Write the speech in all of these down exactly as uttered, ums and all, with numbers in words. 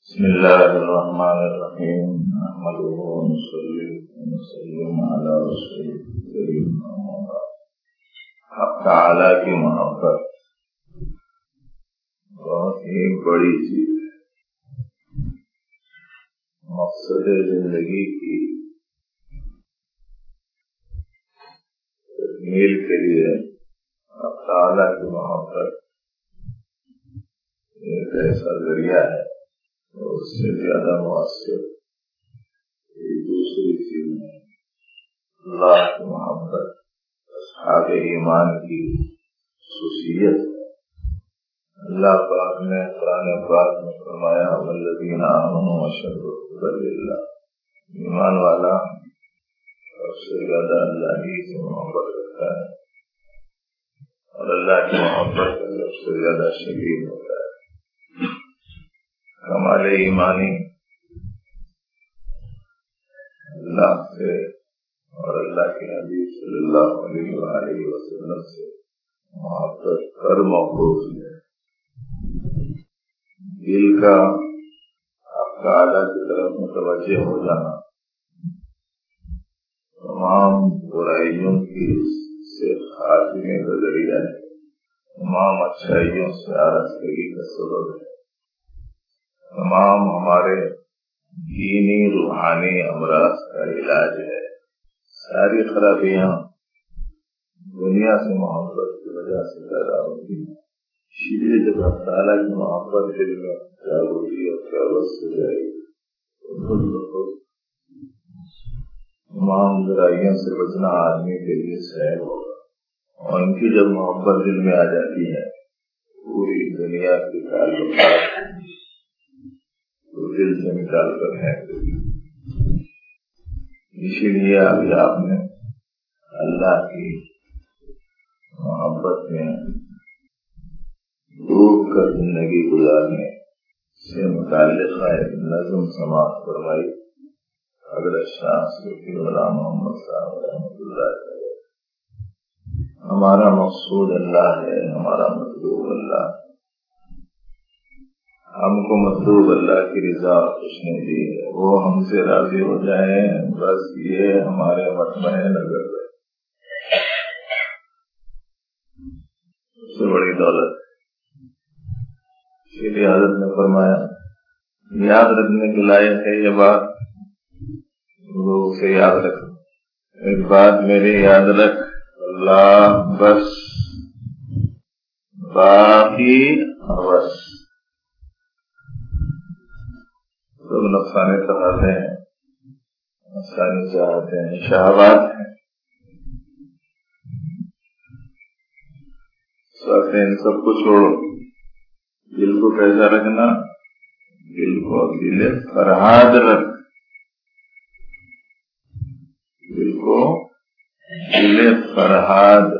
بسم الله الرحمن الرحيم نحمده ونصلي ونسلم على رسوله الكريم حق تعالی کی محبت بہت ہی بڑی چیز ہے. مقصد زندگی کی تکمیل کے لیے حق تعالی کی محبت ایک ایسا ذریعہ ہے اس سے زیادہ مؤثر دوسری چیز میں اللہ کی محبت اصحاب ایمان کی خصوصیت ہے. اللہ پاک نے قرآن پاک میں فرمایا والذین آمنوا اشد حبا للہ، ایمان والا سب سے زیادہ اللہ ہی سے محبت رکھتا ہے اور اللہ کی محبت کا سب سے زیادہ شدید ہوتا ہے. کمال ایمانی اللہ سے اور اللہ کے نبی صلی اللہ علیہ وآلہ وسلم سے محبت کر موقوف ہے. دل کا حق تعالی کی طرف متوجہ ہو جانا تمام برائیوں کی سے خاتمے کا ذریعہ ہے، تمام اچھائیوں سے آراستگی کا سبب ہے، تمام ہمارے دینی روحانی امراض کا علاج ہے. ساری خرابیاں دنیا سے محبت کی وجہ سے پیدا ہوتی ہیں، اسی لیے جب اللہ تعالیٰ کی محبت دل میں جاگوری اور پیوست ہو جائے گی تو خود بخود تمام برائیوں سے بچنا آدمی کے لیے سہل ہوگا. اور ان کی جب محبت دل میں آ جاتی ہے پوری دنیا کی تعلقات دل سے نکال کر ہے. اسی لیے ابھی آپ نے اللہ کی محبت میں ڈوب کر زندگی گزارنے سے متعلق ایک نظم سماعت فرمائی. حضرت شاہ صوفی غلام محمد صاحب رحمۃ اللہ علیہ. ہمارا مقصود اللہ ہے، ہمارا مطلوب اللہ ہے. ہم کو مطلوب اللہ کی رضا خوش نہیں دی ہے، وہ ہم سے راضی ہو جائیں بس یہ ہمارے مطمئن نظر ہے. سب سے بڑی دولت. اسی لیے حضرت نے فرمایا یاد رکھنے کے لائق ہے یہ بات، لوگ سے یاد رکھ. ایک بات میری یاد رکھ، اللہ بس باقی بس. سب نفسانی تقاضے ہیں، نفسانی چاہتے ہیں، شہوات ہیں. ان سب کو چھوڑو. دل کو کیسا رکھنا؟ دل کو دل فرہاد رکھ. دل کو دل فرہاد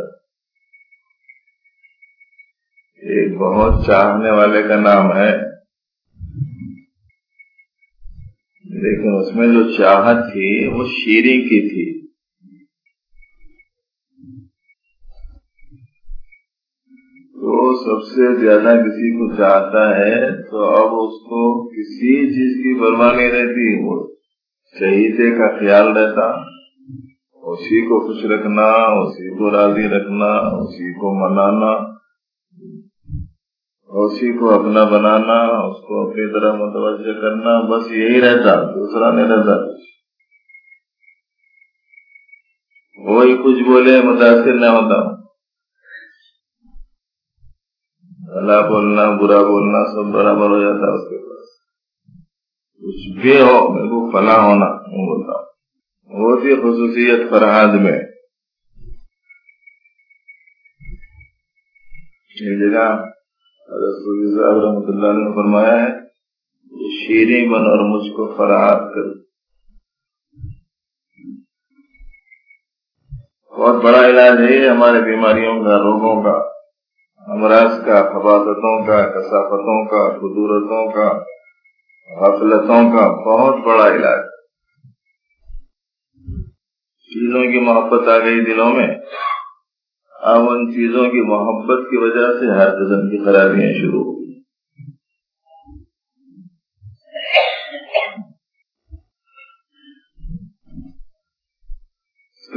ایک بہت چاہنے والے کا نام ہے، لیکن اس میں جو چاہت تھی وہ شیریں کی تھی. تو سب سے زیادہ کسی کو چاہتا ہے تو اب اس کو کسی چیز کی پرواہ نہیں رہتی، وہ شہیدے کا خیال رہتا، اسی کو خوش رکھنا، اسی کو راضی رکھنا، اسی کو منانا، اسی کو اپنا بنانا، اس کو اپنی طرح متوجہ کرنا، بس یہی رہتا، دوسرا نہیں رہتا. وہی کچھ بولے متاثر نہ ہوتا. بھلا بولنا برا بولنا سب برابر ہو جاتا اس کے پاس. کچھ بھی ہو میرے کو فلاں ہونا نہیں بولتا. وہ تھی خصوصیت فرہاد میں. یہ جگہ حضرت صوفی صاحب رحمۃ اللہ نے فرمایا ہے شیریں بن اور مجھ کو فرہاد کر. بہت بڑا علاج ہے یہ ہمارے بیماریوں کا، روگوں کا، امراض کا، خباثتوں کا، کثافتوں کا، خدورتوں کا، غفلتوں کا بہت بڑا علاج. چیزوں کی محبت آ گئی دلوں میں، اب ان چیزوں کی محبت کی وجہ سے ہر قسم کی خرابیاں شروع ہو گئی.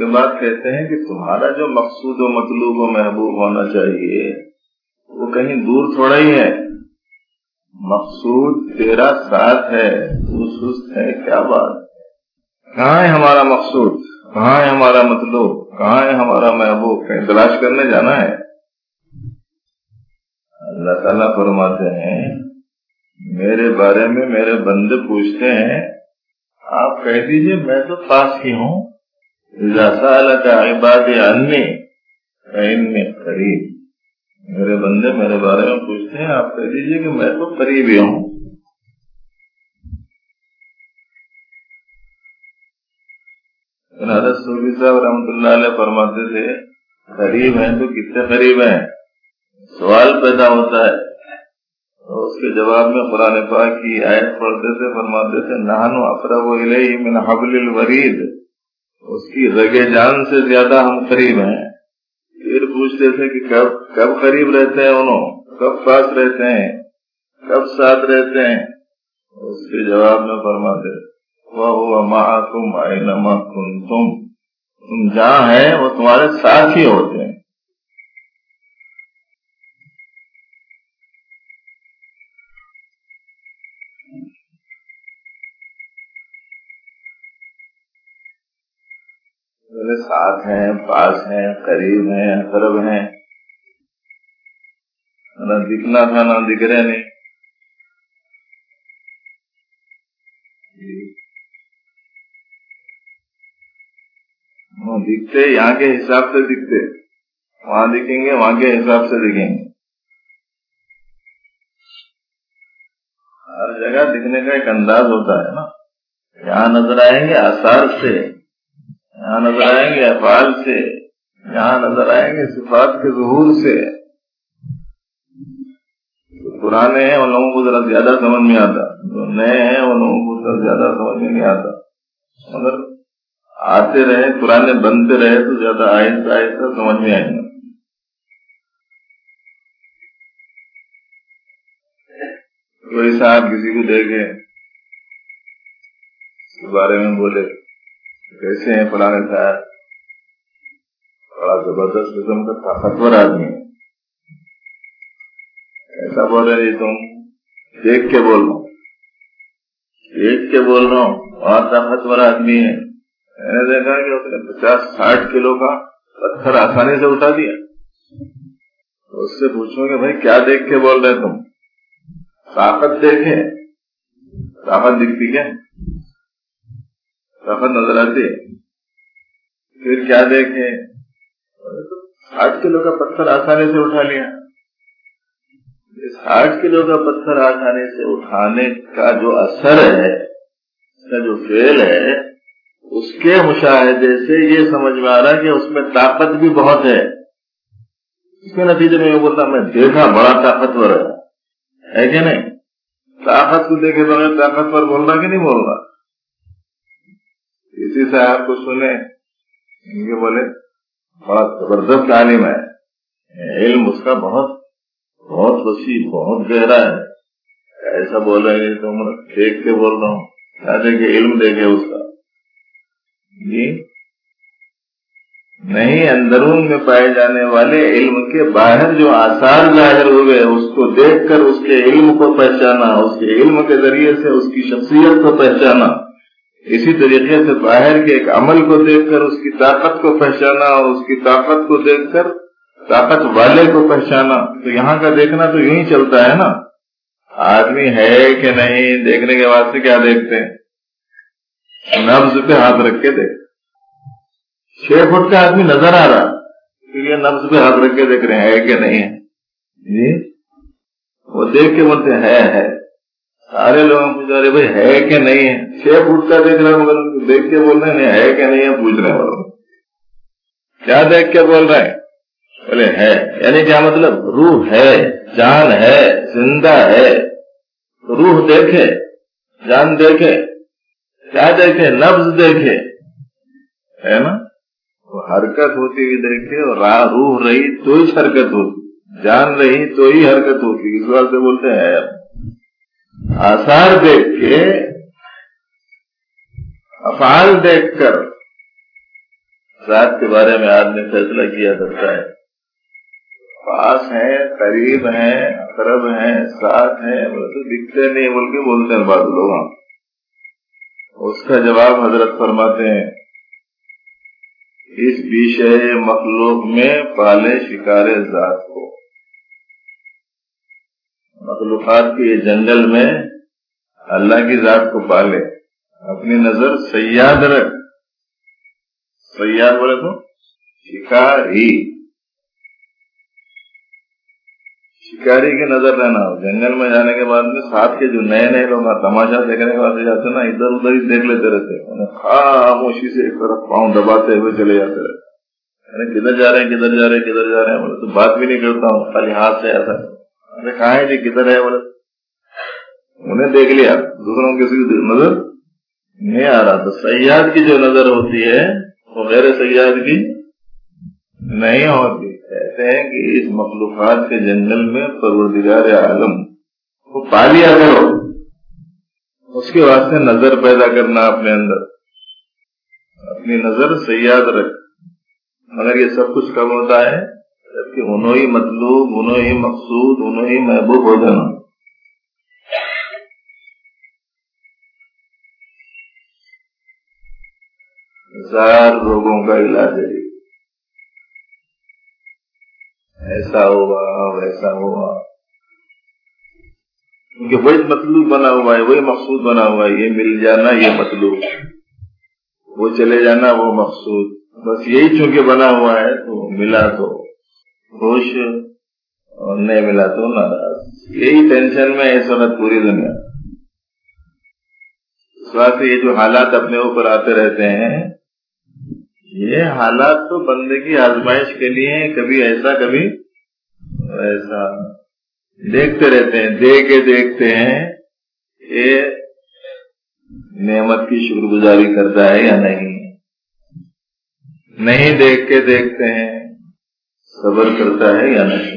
کے بعد کہتے ہیں کہ تمہارا جو مقصود و مطلوب و محبوب ہونا چاہیے وہ کہیں دور تھوڑا ہی ہے. مقصود تیرا ساتھ ہے، تو سست ہے، کیا بات. کہاں ہے ہمارا مقصود، کہاں ہے ہمارا مطلوب، کہاں ہے ہمارا محبوب؟ کہیں تلاش کرنے جانا ہے. اللہ تعالیٰ فرماتے ہیں میرے بارے میں میرے بندے پوچھتے ہیں، آپ کہہ دیجئے میں تو پاس ہی ہوں. اذا سألك عبادی عنی فإنی قریب. میرے بندے میرے بارے میں پوچھتے ہیں، آپ کہہ دیجئے کہ میں تو قریب ہی ہوں. حضرت صوفی صاحب رحمۃ اللہ علیہ فرماتے تھے قریب ہیں تو کتنے قریب ہیں. سوال پیدا ہوتا ہے تو اس کے جواب میں قرآن پاک کی آیت پڑھتے تھے، فرماتے تھے نحن اقرب الیہ من حبل الورید. اس کی رگ جان سے زیادہ ہم قریب ہیں. پھر پوچھتے تھے کہ کب کب قریب رہتے ہیں انہوں، کب پاس رہتے ہیں، کب ساتھ رہتے ہیں. اس کے جواب میں فرماتے وَهُوَ مَعَكُمْ أَيْنَمَا كُنْتُمْ. تم جہاں ہیں وہ تمہارے ساتھ ہی ہوتے ہیں. ساتھ ہیں، پاس ہیں، قریب ہیں، اقرب ہیں. نہ دکھنا تھا نہ دکھ رہے نہیں. وہ دکھتے یہاں کے حساب سے دکھتے، وہاں دکھیں گے وہاں کے حساب سے دکھیں گے. ہر جگہ دکھنے کا ایک انداز ہوتا ہے نا. یہاں نظر آئیں گے آثار سے، یہاں نظر آئیں گے افعال سے، یہاں نظر آئیں گے صفات کے ظہور سے. پرانے ہیں ان لوگوں کو ذرا زیادہ سمجھ میں آتا، جو نئے ہیں ان لوگوں کو ذرا زیادہ سمجھ میں نہیں آتا. مگر آتے رہے پرانے بنتے رہے تو زیادہ آہستہ آہستہ سمجھ میں آئیں گے. کوئی صاحب کسی کو دیکھے اس کے بارے میں بولے کیسے ہیں فلانے صاحب، بڑا زبردست قسم کا طاقتور آدمی ہے، ایسا بول رہے جی تم دیکھ کے بول رہا ہوں دیکھ کے بول رہا ہوں اور طاقتور آدمی ہے. میں نے دیکھا کہ اس نے پچاس ساٹھ کلو کا پتھر آسانی سے اٹھا دیا. اس سے پوچھو کہ بھائی کیا دیکھ کے بول رہے تم؟ طاقت دیکھے، طاقت دکھتی کیا؟ طاقت نظر آتی. پھر کیا دیکھے؟ ساٹھ کلو کا پتھر آسانی سے اٹھا لیا. ساٹھ کلو کا پتھر آسانی سے اٹھانے کا جو اثر ہے، اس کا جو فعل ہے، اس کے مشاہدے سے یہ سمجھ میں آ رہا ہے کہ اس میں طاقت بھی بہت ہے. اس کے نتیجے میں یہ بولتا میں دیکھا بڑا طاقتور ہے کہ نہیں. طاقت کو دیکھے بغیر طاقتور بول رہا کہ نہیں بول رہا. اسی سے آپ کو سنے ان کے بولے بڑا زبردست عالم ہے، علم اس کا بہت بہت وسیع بہت گہرا ہے. ایسا بول رہے ہیں تو دیکھ کے بول رہا ہوں، کیا دیکھے؟ علم دیکھے اس کا جی نہیں. اندرون میں پائے جانے والے علم کے باہر جو آثار ظاہر ہوئے اس کو دیکھ کر اس کے علم کو پہچانا، اس کے علم کے ذریعے سے اس کی شخصیت کو پہچانا. اسی طریقے سے باہر کے ایک عمل کو دیکھ کر اس کی طاقت کو پہچانا اور اس کی طاقت کو دیکھ کر طاقت والے کو پہچانا. تو یہاں کا دیکھنا تو یوں ہی چلتا ہے نا. آدمی ہے کہ نہیں دیکھنے کے بعد سے کیا دیکھتے ہیں؟ نبض پہ ہاتھ رکھ کے دیکھ. چھ فٹ کا آدمی نظر آ رہا پھر یہ نبض پہ ہاتھ رکھ کے دیکھ رہے ہیں ہے کہ نہیں ہے جی. وہ دیکھ کے بولتے ہیں ہے ہے. سارے لوگوں پوچھ رہے بھائی ہے کہ نہیں ہے. چھ فٹ کا دیکھ رہے مگر دیکھ کے بول رہے ہیں ہے کہ نہیں ہے. پوچھ رہے ہیں کیا دیکھ کے بول رہے ہیں؟ بولے ہے. یعنی کیا مطلب؟ روح ہے، جان ہے، زندہ ہے. روح دیکھے، جان دیکھے، کیا دیکھے؟ نبض دیکھے ہے نا. وہ حرکت ہوتی ہوئی دیکھے اور روح رہی تو ہی حرکت ہوتی، جان رہی تو ہی حرکت ہوتی. اس بات سے بولتے ہیں آثار دیکھ کے، افعال دیکھ کر ذات کے بارے میں آدمی فیصلہ کیا کرتا ہے، پاس ہیں، قریب ہیں، اقرب ہیں، ساتھ ہیں، بلکہ دکھتے نہیں بلکہ بولتے ہیں بعض لوگ۔ اس کا جواب حضرت فرماتے ہیں اس بیشے مخلوق میں پالے شکار ذات کو، مخلوقات کے یہ جنگل میں اللہ کی ذات کو پالے، اپنی نظر سیاد رکھ، سیاد بولے تو شکاری، شکاری کی نظر رہنا ہو۔ جنگل میں جانے کے بعد میں ساتھ کے جو نئے نئے لوگ تماشا دیکھنے کے بعد جاتے نا، ادھر ادھر ہی دیکھ لیتے رہتے، خاموشی سے ایک طرف پاؤں دباتے ہوئے چلے جاتے رہتے، کدھر جا رہے ہیں کدھر جا رہے ہیں کدھر جا رہے ہیں بولے تو بات بھی نہیں کرتا ہوں، خالی ہاتھ سے ایسا، ارے کہاں ہے جی کدھر ہے بولے، انہیں دیکھ لیا، دوسروں کسی کی نظر نہیں آ رہا۔ تو سیاد کی جو نظر ہوتی ہے وہ غیر سیاد کی نہیں ہوتی۔ کہتے ہیں کہ اس مخلوقات کے جنگل میں پروردگار عالم کو پا لیا کرو، اس کے واسطے نظر پیدا کرنا اپنے اندر، اپنی نظر سیاد رکھ۔ مگر یہ سب کچھ کب ہوتا ہے جبکہ انہوں ہی مطلوب، انہوں ہی مقصود، انہوں ہی محبوب ہو جانا۔ ہزار روگوں کا علاج ہے، ایسا ہوا ویسا ہوا، کیونکہ وہی مطلوب بنا ہوا ہے، وہی مقصود بنا ہوا ہے، یہ مل جانا یہ مطلوب، وہ چلے جانا وہ مقصود، بس یہی چونکہ بنا ہوا ہے تو ملا تو خوش اور نہیں ملا تو ناراض، یہی ٹینشن میں اس وقت پوری دنیا۔ اس واسطے یہ جو حالات اپنے اوپر آتے رہتے ہیں، یہ حالات تو بندے کی آزمائش کے لیے کبھی ایسا کبھی ایسا، دیکھتے رہتے ہیں، دیکھ کے دیکھتے ہیں یہ نعمت کی شکر گزاری کرتا ہے یا نہیں، نہیں دیکھ کے دیکھتے ہیں صبر کرتا ہے یا نہیں،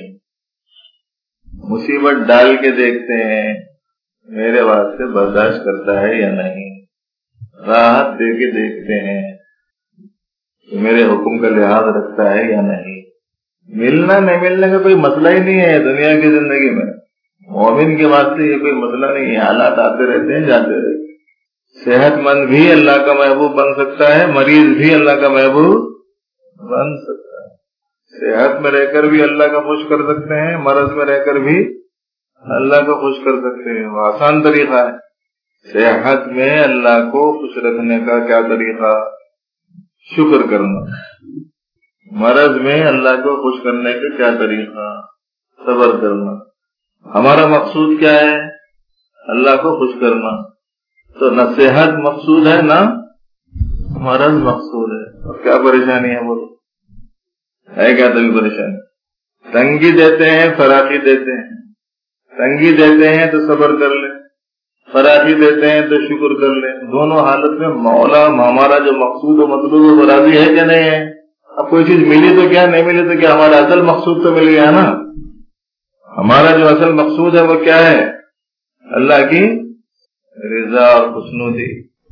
مصیبت ڈال کے دیکھتے ہیں میرے واسطے برداشت کرتا ہے یا نہیں، راحت دے کے دیکھتے ہیں کہ میرے حکم کا لحاظ رکھتا ہے یا نہیں۔ ملنا نہیں ملنے کا کوئی مسئلہ ہی نہیں ہے دنیا کی زندگی میں، مومن کے واسطے یہ کوئی مسئلہ نہیں ہے، حالات آتے رہتے ہیں جاتے رہتے ہیں۔ صحت مند بھی اللہ کا محبوب بن سکتا ہے، مریض بھی اللہ کا محبوب بن سکتا ہے، صحت میں رہ کر بھی اللہ کا خوش کر سکتے ہیں، مرض میں رہ کر بھی اللہ کو خوش کر سکتے ہیں، وہ آسان طریقہ ہے۔ صحت میں اللہ کو خوش رکھنے کا کیا طریقہ؟ شکر کرنا۔ مرض میں اللہ کو خوش کرنے کا کیا طریقہ؟ صبر کرنا۔ ہمارا مقصود کیا ہے؟ اللہ کو خوش کرنا، تو نہ صحت مقصود ہے نہ مرض مقصود ہے، اور کیا پریشانی ہے؟ بولو ہے کیا تبھی پریشانی؟ تنگی دیتے ہیں فراخی دیتے ہیں، تنگی دیتے ہیں تو صبر کر لیں، فراخی دیتے ہیں تو شکر کر لیں، دونوں حالت میں مولا ہمارا جو مقصود و مطلوب وہ راضی ہے کہ نہیں ہے؟ اب کوئی چیز ملی تو کیا، نہیں ملی تو کیا، ہمارا اصل مقصود تو مل گیا نا۔ ہمارا جو اصل مقصود ہے وہ کیا ہے؟ اللہ کی رضا اور خوشنودی۔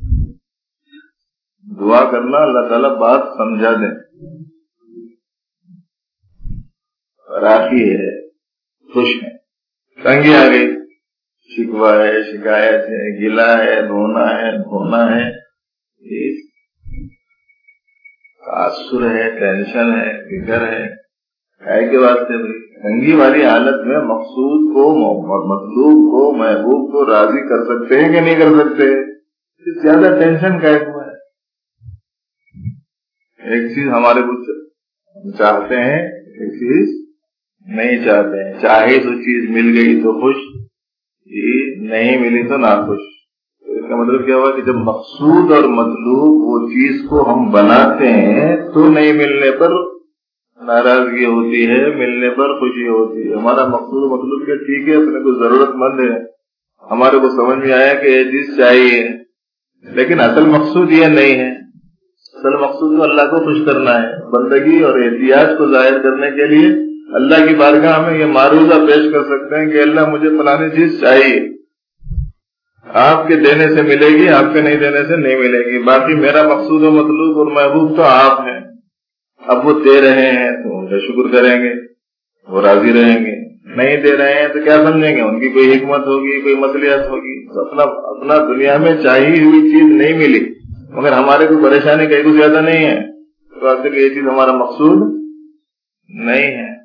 دعا کرنا اللہ تعالیٰ بات سمجھا دیں، فراخی ہے، خوش ہے، تنگی آ گئی، شکوہ ہے، شکایت ہے، گلہ ہے، رونا ہے، دھونا ہے، تاثر ہے، ٹینشن ہے، فکر ہے، ہے کے واسطے بھی تنگی والی حالت میں مقصود کو، مطلوب کو، محبوب کو راضی کر سکتے ہیں کہ نہیں کر سکتے؟ اس زیادہ ٹینشن کا ایک ہے۔ ایک چیز ہمارے کچھ چاہتے ہیں، ایک چیز نہیں چاہتے ہیں، چاہے تو چیز مل گئی تو خوش، نہیں ملی تو ناخوش۔ اس کا مطلب کیا ہوا کہ جب مقصود اور مطلوب وہ چیز کو ہم بناتے ہیں تو نہیں ملنے پر ناراضگی ہوتی ہے، ملنے پر خوشی ہوتی ہے۔ ہمارا مقصود و مطلوب کیا ٹھیک ہے، اپنے کو ضرورت مند ہے، ہمارے کو سمجھ میں آیا کہ یہ چیز چاہیے، لیکن اصل مقصود یہ نہیں ہے۔ اصل مقصود تو اللہ کو خوش کرنا ہے، بندگی اور احتیاج کو ظاہر کرنے کے لیے اللہ کی بارگاہ میں یہ معروضہ پیش کر سکتے ہیں کہ اللہ مجھے فلانی چیز چاہیے، آپ کے دینے سے ملے گی، آپ کے نہیں دینے سے نہیں ملے گی، باقی میرا مقصود و مطلوب اور محبوب تو آپ ہیں۔ اب وہ دے رہے ہیں تو ان کا شکر کریں گے، وہ راضی رہیں گے، نہیں دے رہے ہیں تو کیا سمجھیں گے ان کی کوئی حکمت ہوگی، کوئی مصلحت ہوگی. اپنا اپنا دنیا میں چاہی ہوئی چیز نہیں ملی مگر ہمارے کوئی پریشانی کہیں کچھ زیادہ نہیں ہے تو آپ سے یہ چیز ہمارا مقصود نہیں ہے.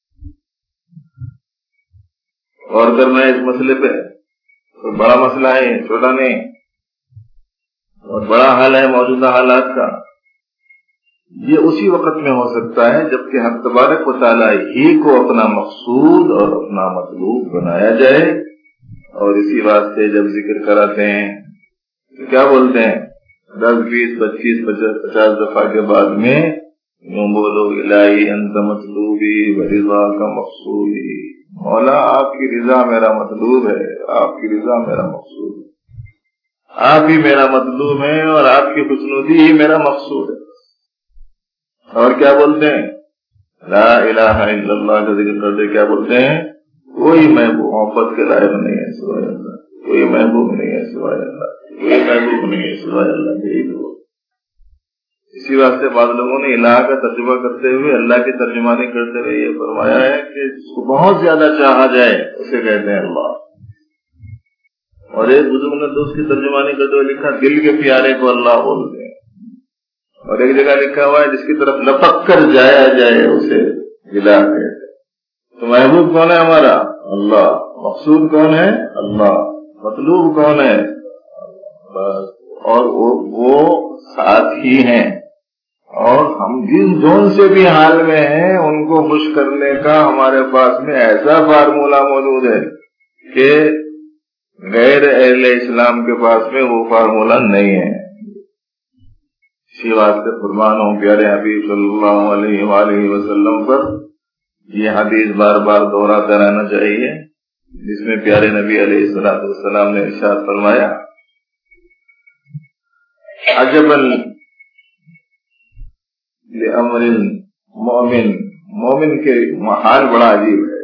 اور کرنا ہے اس مسئلے پہ، تو بڑا مسئلہ ہے، چھوٹا نہیں، اور بڑا حال ہے موجودہ حالات کا. یہ اسی وقت میں ہو سکتا ہے جبکہ حق تبارک و تعالیٰ ہی کو اپنا مقصود اور اپنا مطلوب بنایا جائے. اور اسی واسطے جب ذکر کراتے ہیں تو کیا بولتے ہیں، دس بیس پچیس پچاس دفعہ کے بعد میں یوں بولو الہی انت مطلوبی ورضا کا مقصودی، مولا آپ کی رضا میرا مطلوب ہے، آپ کی رضا میرا مقصود ہے، آپ ہی میرا مطلوب ہے اور آپ کی خوشنودی ہی میرا مقصود ہے. اور کیا بولتے ہیں، لا الہ الا اللہ کا ذکر کرتے کیا بولتے ہیں، کوئی محبوب محبت کے لائق نہیں ہے سوائے اللہ، کوئی محبوب نہیں ہے سوائے اللہ، کوئی محبوب نہیں ہے سوائے اللہ. یہی تو اسی واسطے بعض لوگوں نے الہ کا ترجمہ کرتے ہوئے اللہ کی ترجمانی کرتے ہوئے یہ فرمایا ہے کہ جس کو بہت زیادہ چاہا جائے اسے کہتے ہیں اللہ. اور ایک بزرگ نے تو اس کی ترجمانی کرتے ہوئے لکھا دل کے پیارے کو اللہ بولتے ہیں. اور ایک جگہ لکھا ہوا ہے جس کی طرف لپک کر جایا جائے اسے الہ کہتے ہیں. تو محبوب کون ہے ہمارا، اللہ. مقصود کون ہے، اللہ. مطلوب کون ہے، بس. اور وہ, وہ ساتھ ہی ہیں. اور ہم جس زون سے بھی حال میں ہیں ان کو خوش کرنے کا ہمارے پاس میں ایسا فارمولہ موجود ہے کہ غیر اہل اسلام کے پاس میں وہ فارمولہ نہیں ہے. اسی واسطے فرمان ہوں پیارے حبیب صلی اللہ علیہ وآلہ وسلم پر یہ حدیث بار بار دہراتا رہنا چاہیے جس میں پیارے نبی علیہ الصلوۃ والسلام نے ارشاد فرمایا عجبا لامر المؤمن، مومن کے حال بڑا عجیب ہے.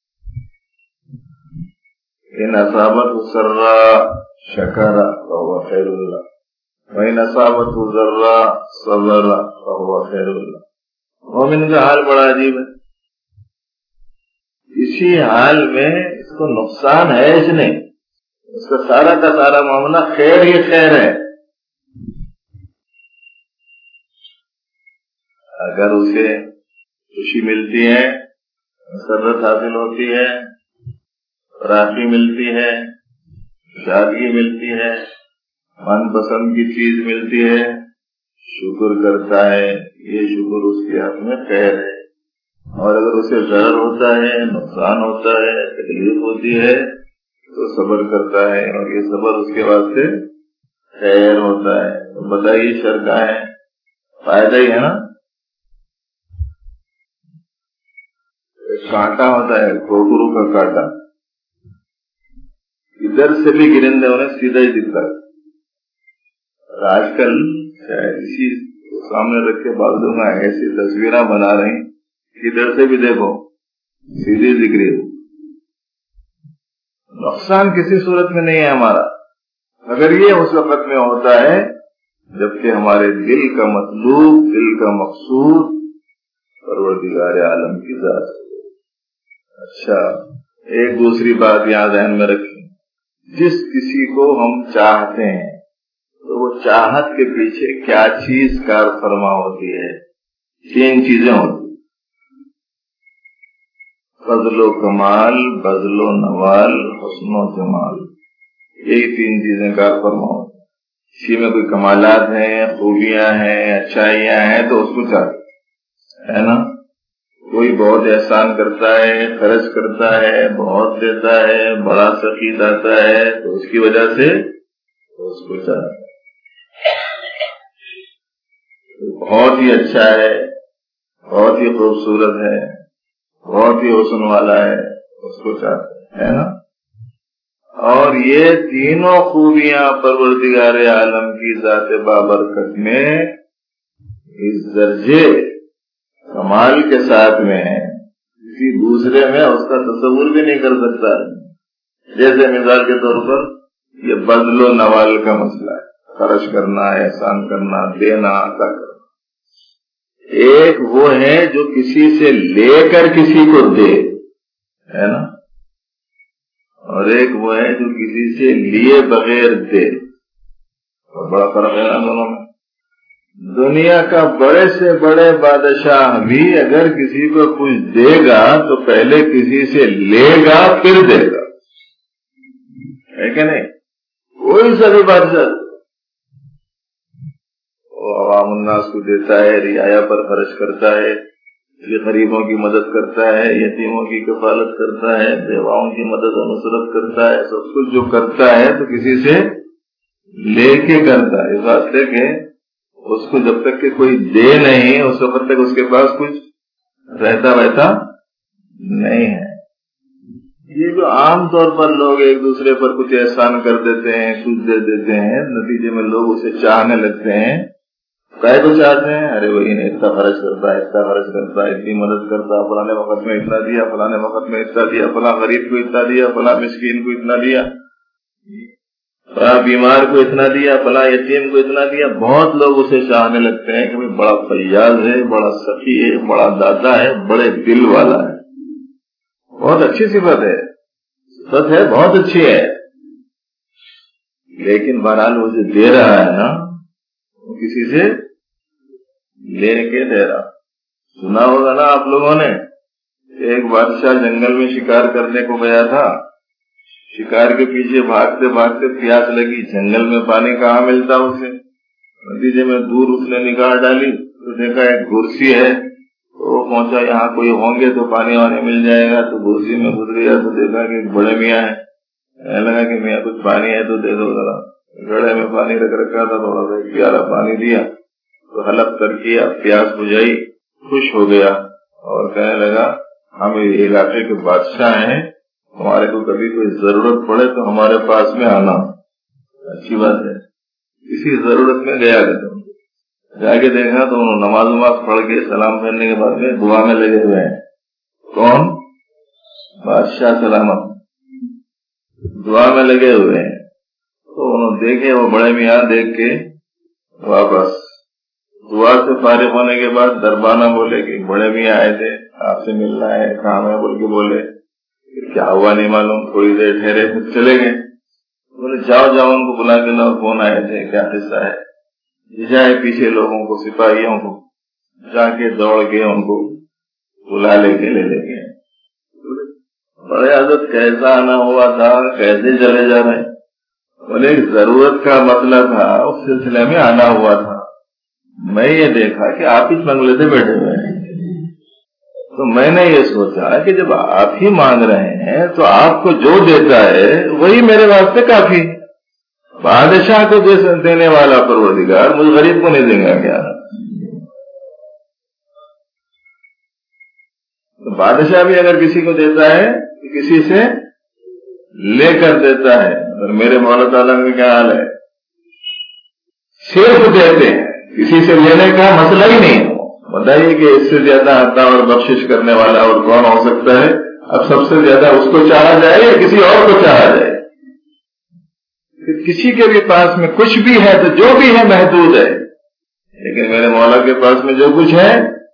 ان اصابته سراء شکر فهو خیر اللہ وان اصابته ضراء صبر فهو خیر اللہ. مومن کا حال بڑا عجیب ہے. اسی حال میں اس کو نقصان ہے اس نے، اس کا سارا کا سارا معاملہ خیر ہی خیر ہے. اگر اسے خوشی ملتی ہے، مسرت حاصل ہوتی ہے، راحتی ملتی ہے، شادی ملتی ہے، من پسند کی چیز ملتی ہے، شکر کرتا ہے، یہ شکر اس کے حق میں خیر ہے. اور اگر اسے ضرر ہوتا ہے، نقصان ہوتا ہے، تکلیف ہوتی ہے تو صبر کرتا ہے اور یہ صبر اس کے واسطے خیر ہوتا ہے. تو بتائیے شر کا ہے، فائدہ ہی ہے نا. کانٹا ہوتا ہے کوکرو کا کانٹا، ادھر سے بھی گرندے انہیں سیدھا ہی دکھتا ہے. اور آج کل اسی سامنے رکھ کے بعض لوگ ایسی تصویریں بنا رہے ہیں ادھر سے بھی دیکھو سیدھی دکھ رہی ہے. نقصان کسی صورت میں نہیں ہے ہمارا، مگر یہ اس وقت میں ہوتا ہے جبکہ ہمارے دل کا مطلوب، دل کا مقصود پروردگار عالم کی ذات. اچھا ایک دوسری بات یاد ذہن میں رکھیں، جس کسی کو ہم چاہتے ہیں تو وہ چاہت کے پیچھے کیا چیز کار فرما ہوتی ہے، تین چیزیں ہوتی ہیں، فضل و کمال، بذل و نوال، حسن و جمال. یہی تین چیزیں کار فرما ہوتی ہیں. اسی میں کوئی کمالات ہیں، خوبیاں ہیں، اچھائیاں ہیں تو اس کو چاہتے ہے نا. کوئی بہت احسان کرتا ہے، خرچ کرتا ہے، بہت دیتا ہے، بڑا سخی داتا ہے تو اس کی وجہ سے اس کو چاہتا ہے. بہت ہی اچھا ہے، بہت ہی خوبصورت ہے، بہت ہی حسن والا ہے، اس کو چاہتا ہے نا. اور یہ تینوں خوبیاں پروردگار عالم کی ذات بابرکت میں اس درجے کمال کے ساتھ میں ہے کسی دوسرے میں اس کا تصور بھی نہیں کر سکتا. جیسے مثال کے طور پر یہ بذل و نوال کا مسئلہ ہے، خرچ کرنا، احسان کرنا، دینا، عطا کرنا. ایک وہ ہے جو کسی سے لے کر کسی کو دے، ہے نا، اور ایک وہ ہے جو کسی سے لیے بغیر دے، اور بڑا فرق ہے نا دونوں میں۔ دنیا کا بڑے سے بڑے بادشاہ بھی اگر کسی کو کچھ دے گا تو پہلے کسی سے لے گا پھر دے گا، ہے کہ نہیں؟ کوئی سا بھی بادشاہ وہ عوام الناس کو دیتا ہے، رعایا پر خرچ کرتا ہے، غریبوں کی مدد کرتا ہے، یتیموں کی کفالت کرتا ہے، بیواؤں کی مدد و نصرت کرتا ہے، سب کچھ جو کرتا ہے تو کسی سے لے کے کرتا ہے، اس واسطے کہ اس کو جب تک کہ کوئی دے نہیں اس وقت تک اس کے پاس کچھ رہتا رہتا نہیں ہے۔ یہ جو عام طور پر لوگ ایک دوسرے پر کچھ احسان کر دیتے ہیں، کچھ دے دیتے ہیں، نتیجے میں لوگ اسے چاہنے لگتے ہیں، کائے کو چاہتے ہیں؟ ارے وہی نے اتنا خرچ کرتا ہے، اتنا خرچ کرتا ہے، اتنی مدد کرتا ہے، فلانے وقت میں اتنا دیا، فلانے وقت میں اتنا دیا، فلاں غریب کو اتنا دیا، فلاں مسکین کو اتنا دیا، فلاں بیمار کو اتنا دیا، فلاں یتیم کو اتنا دیا۔ بہت لوگ اسے چاہنے لگتے ہیں کہ بڑا فیاض ہے، بڑا سخی ہے، بڑا دادا ہے، بڑے دل والا ہے۔ بہت اچھی صفت ہے، صفت ہے، بہت اچھی ہے، لیکن بہرحال وہ جو دے رہا ہے نا وہ کسی سے لے کے دے رہا۔ سنا ہوگا نا آپ لوگوں نے، ایک بادشاہ جنگل میں شکار کرنے کو گیا تھا، شکار کے پیچھے بھاگتے بھاگتے پیاس لگی، جنگل میں پانی کہاں ملتا اسے، نتیجے میں دور اس نے نگاہ ڈالی تو دیکھا ایک گرسی ہے، تو وہ پہنچا یہاں کوئی ہوں گے تو پانی وانے مل جائے گا، تو گرسی میں گزریا تو دیکھا کہ ایک بڑے میاں ہے، کہنے لگا کہ میاں کچھ پانی ہے تو دے دو ذرا۔ گڑھے میں پانی رکھ رکھا تھا، تھوڑا سا ایک پیالہ پانی دیا تو حلق کر کیا، پیاس بجھائی، خوش ہو گیا اور کہنے لگا ہم علاقے کے بادشاہ ہیں، ہمارے کو کبھی کوئی ضرورت پڑے تو ہمارے پاس میں آنا۔ اچھی بات ہے، کسی ضرورت میں گیا کہ تم جا کے دیکھا تو انہوں نماز نماز پڑھ کے سلام پھیرنے کے بعد میں دعا میں لگے ہوئے ہیں۔ کون؟ بادشاہ سلامت دعا میں لگے ہوئے ہیں۔ تو انہوں دیکھے، وہ بڑے میاں دیکھ کے واپس دعا سے فارغ ہونے کے بعد دربانہ بولے کہ بڑے میاں آئے تھے، آپ سے ملنا ہے، کام ہے بول کے بولے، کیا ہوا نہیں معلوم، تھوڑی دیر ٹھہرے پھر چلے گئے۔ بولے جاؤ جاؤ ان کو بلا کے لاؤ، کون آئے تھے، کیا قصہ ہے۔ جائے پیچھے لوگوں کو، سپاہیوں کو، جا کے دوڑ کے ان کو بلا لے کے لے لے گئے۔ بڑے حضرت کیسا آنا ہوا تھا، کیسے چلے جا رہے؟ بولے ایک ضرورت کا مسئلہ تھا، اس سلسلے میں آنا ہوا تھا، میں یہ دیکھا کہ آپ اس بنگلے سے بیٹھے ہوئے ہیں، تو میں نے یہ سوچا کہ جب آپ ہی مانگ رہے ہیں تو آپ کو جو دیتا ہے وہی میرے واسطے کافی۔ بادشاہ کو دینے والا پروردگار مجھ غریب کو نہیں دیں گا کیا؟ تو بادشاہ بھی اگر کسی کو دیتا ہے تو کسی سے لے کر دیتا ہے، اور میرے مولا تعالیٰ میں کیا حال ہے، صرف دیتے ہیں، کسی سے لینے کا مسئلہ ہی نہیں۔ بتائیے کہ اس سے زیادہ عطا اور بخشش کرنے والا اور کون ہو سکتا ہے؟ اب سب سے زیادہ اس کو چاہا جائے یا کسی اور کو چاہا جائے؟ کسی کے بھی پاس میں کچھ بھی ہے تو جو بھی ہے محدود ہے، لیکن میرے مولا کے پاس میں جو کچھ ہے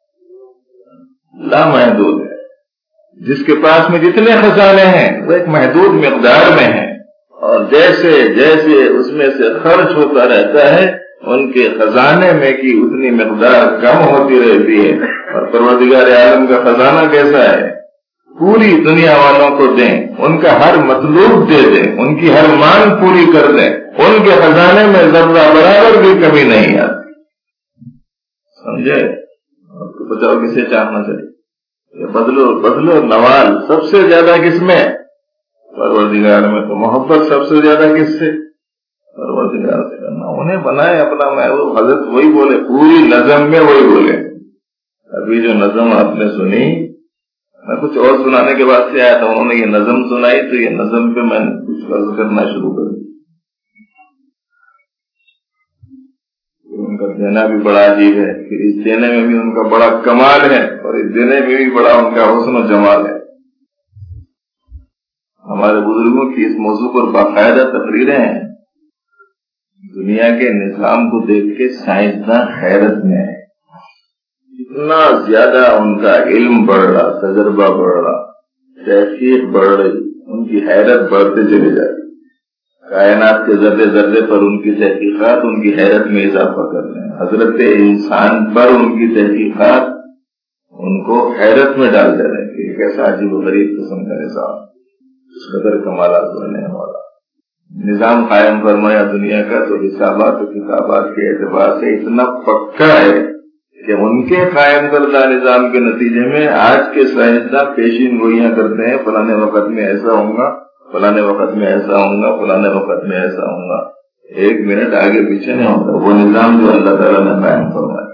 لامحدود ہے۔ جس کے پاس میں جتنے خزانے ہیں وہ ایک محدود مقدار میں ہیں، اور جیسے جیسے اس میں سے خرچ ہوتا رہتا ہے ان کے خزانے میں کی اتنی مقدار کم ہوتی رہتی ہے۔ اور پروردگار عالم کا خزانہ کیسا ہے؟ پوری دنیا والوں کو دیں، ان کا ہر مطلوب دے دیں، ان کی ہر مانگ پوری کر دیں، ان کے خزانے میں ذرہ برابر بھی کمی نہیں آتی۔ سمجھے؟ آپ کو بتاؤ کسے چاہنا چاہیے؟ بدلو بدلو نوال سب سے زیادہ کس میں؟ پروردگار میں۔ تو محبت سب سے زیادہ کس سے؟ پروردگار سے کرنا۔ انہیں بنائے اپنا محبوب، حضرت وہی بولے، پوری نظم میں وہی بولے۔ ابھی جو نظم آپ نے سنی، میں کچھ اور سنانے کے بعد سے آیا تھا، انہوں نے یہ نظم سنائی تو یہ نظم پہ میں نے کچھ عرض کرنا شروع کر دیا۔ ان کا دینا بھی بڑا عجیب ہے، پھر اس دینے میں بھی ان کا بڑا کمال ہے، اور اس دینے میں بھی بڑا ان کا حسن و جمال ہے۔ ہمارے بزرگوں کی اس موضوع پر باقاعدہ تقریریں ہیں۔ دنیا کے نظام کو دیکھ کے سائنسداں حیرت میں ہے، جتنا زیادہ ان کا علم بڑھ رہا، تجربہ بڑھ رہا، تحقیق بڑھ رہی، ان کی حیرت بڑھتے چلے جاتی. کائنات کے ذرے ذرے پر ان کی تحقیقات ان کی حیرت میں اضافہ کر رہے ہیں. حضرت انسان پر ان کی تحقیقات ان کو حیرت میں ڈال دے رہے ہیں کہ کیسا عجیب و غریب قسم کا نظام، اس قدر کمالات بننے والا نظام قائم فرمایا دنیا کا. تو حسابات و کتابات کے اعتبار سے اتنا پکا ہے کہ ان کے قائم کردہ نظام کے نتیجے میں آج کے سائنسداں پیشین گوئیاں کرتے ہیں فلانے وقت میں ایسا ہوگا، فلانے وقت میں ایسا ہوگا، فلانے وقت میں ایسا ہوگا. ایک منٹ آگے پیچھے نہیں ہوتا وہ نظام جو اللہ تعالیٰ نے قائم فرمایا.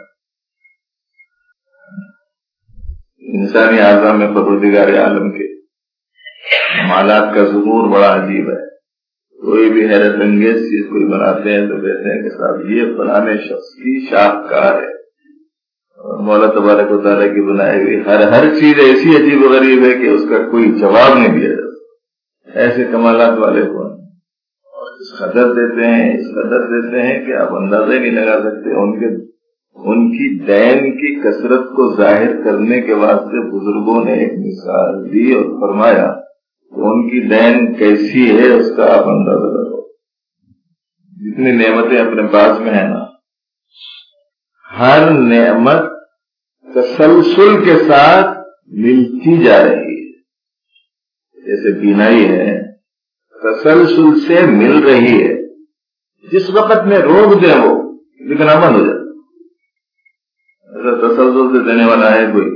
انسانی اعضاء میں پروردگار عالم کے کمالات کا ظہور بڑا عجیب ہے. کوئی بھی حیرت انگیز چیز کوئی بناتے ہیں تو کہتے ہیں کہ صاحب یہ فلانے شخص کی شاہکار ہے. اور مولا تبارک و تعالیٰ کی بنائی ہوئی ہر ہر چیز ایسی عجیب و غریب ہے کہ اس کا کوئی جواب نہیں دیا جاتا. ایسے کمالات والے کو اس قدر دیتے ہیں اس قدر دیتے ہیں کہ آپ اندازہ ہی نہیں لگا سکتے. ان کے ان کی دین کی کثرت کو ظاہر کرنے کے واسطے بزرگوں نے ایک مثال دی اور فرمایا کہ ان کی دین کیسی ہے اس کا آپ اندازہ لگاؤ. جتنی نعمتیں اپنے پاس میں ہیں نا، ہر نعمت تسلسل کے ساتھ ملتی جا رہی ہے. جیسے بینائی ہے تسلسل سے مل رہی ہے. جس وقت میں روک دیں وہ دکھنا بند ہو جاتا. ایسا تسلسل سے دینے والا ہے کوئی؟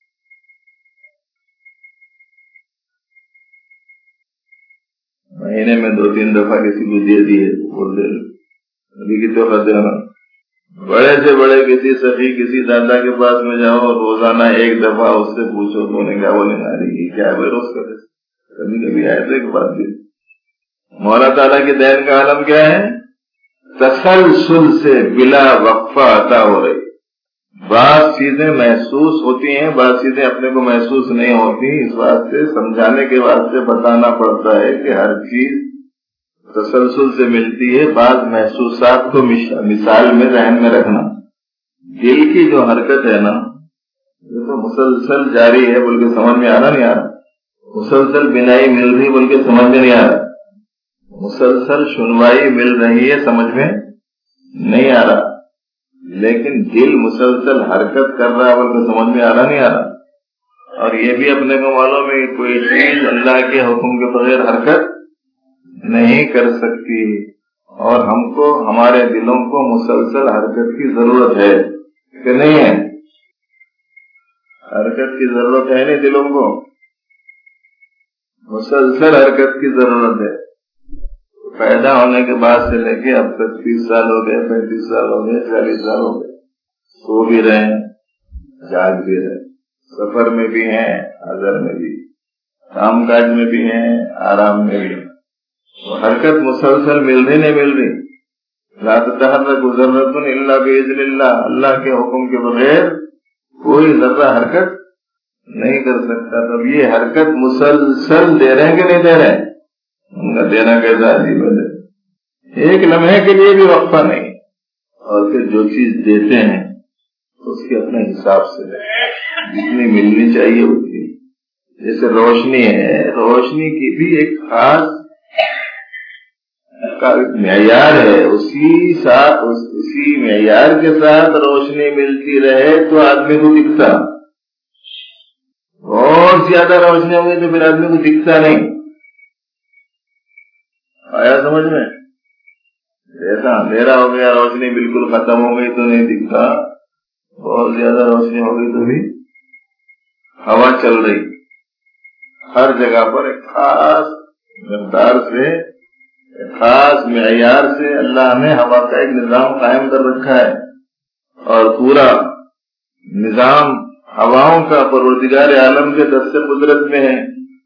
مہینے میں دو تین دفعہ کسی کو دے دیے بول دے ابھی کی تو دینا. بڑے سے بڑے کسی سخی کسی دادا کے پاس میں جاؤ اور روزانہ ایک دفعہ اس سے پوچھو تو انہیں کیا بولیں گے کیا ہے روز کرے. کبھی کبھی آئے تو ایک بات بھی مولا تعالیٰ کی دین کا عالم کیا ہے؟ تسلسل سے بلا وقفہ عطا ہو رہی. بعض چیزیں محسوس ہوتی ہیں، بعض چیزیں اپنے کو محسوس نہیں ہوتی. اس واسطے سمجھانے کے واسطے بتانا پڑتا ہے کہ ہر چیز تسلسل سے ملتی ہے. بعض محسوسات کو مثال میں ذہن میں رکھنا. دل کی جو حرکت ہے نا یہ تو مسلسل جاری ہے بلکہ سمجھ میں آنا نہیں آ رہا. مسلسل بینائی مل رہی بلکہ سمجھ میں نہیں آ رہا. مسلسل سنوائی مل رہی ہے سمجھ میں نہیں آ رہا. لیکن دل مسلسل حرکت کر رہا ہے بلکہ سمجھ میں آ رہا نہیں آ رہا. اور یہ بھی اپنے کو معلوم ہے کہ کوئی چیز اللہ کے حکم کے بغیر حرکت نہیں کر سکتی. اور ہم کو ہمارے دلوں کو مسلسل حرکت کی ضرورت ہے کہ نہیں ہے؟ حرکت کی ضرورت ہے نہیں دلوں کو؟ مسلسل حرکت کی ضرورت ہے. پیدا ہونے کے بعد سے لے کے اب تک تیس سال ہو گئے، پینتیس سال ہو گئے، چالیس سال ہو گئے، سو بھی رہے ہیں، جاگ بھی رہے، سفر میں بھی ہیں، حضر میں بھی، کام کاج میں بھی ہیں، آرام میں بھی. حرکت مسلسل مل رہی نہیں مل رہی. لا تتحرک ذرۃ الا باذن اللہ. اللہ کے حکم کے بغیر کوئی ذرہ حرکت نہیں کر سکتا. تب یہ حرکت مسلسل دے رہے ہیں کہ نہیں دے رہے ہیں؟ ان کا دینا کیسا عجیب ہے. ایک لمحے کے لیے بھی وقفہ نہیں. اور پھر جو چیز دیتے ہیں اس کے اپنے حساب سے جتنی ملنی چاہیے اتنی. جیسے روشنی ہے، روشنی کی بھی ایک خاص معیار ہے. اسی ساتھ اسی معیار کے ساتھ روشنی ملتی رہے تو آدمی کو دکھتا. اور زیادہ روشنی ہوگی تو پھر آدمی کو دکھتا نہیں. آیا سمجھ میں؟ ایسا اندھیرا ہو گیا، روشنی بالکل ختم ہو گئی تو نہیں دکھتا. بہت زیادہ روشنی ہو گئی تو بھی ہوا چل رہی. ہر جگہ پر ایک خاص مقدار سے خاص معیار سے اللہ نے ہوا کا ایک نظام قائم کر رکھا ہے. اور پورا نظام ہواؤں کا پروردگار عالم کے دست قدرت میں ہے.